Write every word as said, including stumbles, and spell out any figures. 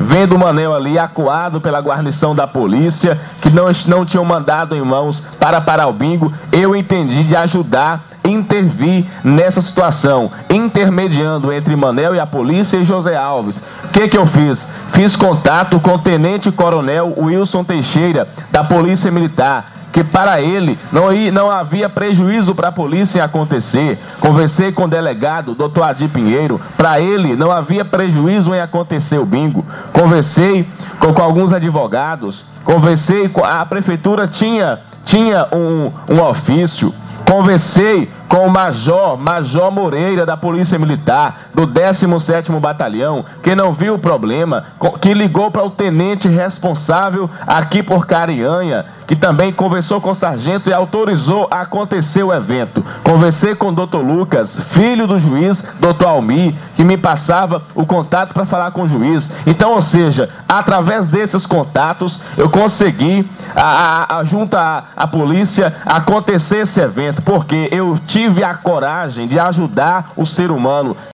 vendo o Manel ali acuado pela guarnição da polícia, que não, não tinham mandado irmãos para parar o bingo, eu entendi de ajudar, intervir nessa situação, intermediando entre Manel e a polícia e José Alves. O que que eu fiz? Fiz contato com o Tenente Coronel Wilson Teixeira, da Polícia Militar, que para ele não, não havia prejuízo para a polícia em acontecer. Conversei com o delegado, doutor Adir Pinheiro, para ele não havia prejuízo em acontecer o bingo. Conversei com, com alguns advogados, conversei com a prefeitura, tinha, tinha um, um ofício, conversei com o Major, Major Moreira, da Polícia Militar, do décimo sétimo Batalhão, que não viu o problema, que ligou para o tenente responsável aqui por Carianha, que também conversou com o sargento e autorizou a acontecer o evento. Conversei com o doutor Lucas, filho do juiz, doutor Almir, que me passava o contato para falar com o juiz. Então, ou seja, através desses contatos, eu consegui, a, a, a, junto à, à polícia, acontecer esse evento, porque eu tive a coragem de ajudar o ser humano.